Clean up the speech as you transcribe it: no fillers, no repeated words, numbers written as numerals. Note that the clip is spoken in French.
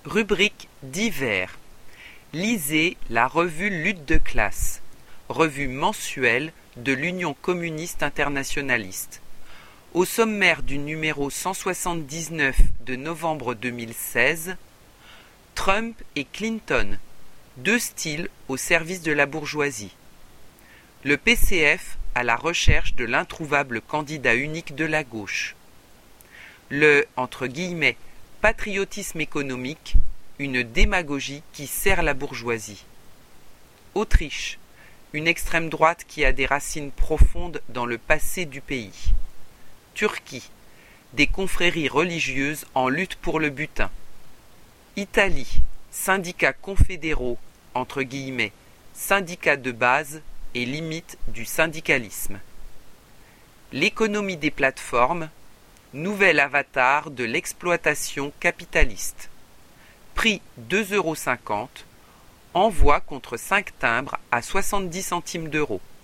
Rubrique divers. Lisez la revue Lutte de classe, revue mensuelle de l'Union communiste internationaliste. Au sommaire du numéro 179 de novembre 2016, Trump et Clinton, deux styles au service de la bourgeoisie. Le PCF à la recherche de l'introuvable candidat unique de la gauche. Le « patriotisme économique », une démagogie qui sert la bourgeoisie. Autriche, une extrême droite qui a des racines profondes dans le passé du pays. Turquie, des confréries religieuses en lutte pour le butin. Italie, syndicats confédéraux, syndicats de base et limites du syndicalisme. L'économie des plateformes, nouvel avatar de l'exploitation capitaliste. Prix 2,50 €, envoi contre 5 timbres à 70 centimes d'euros.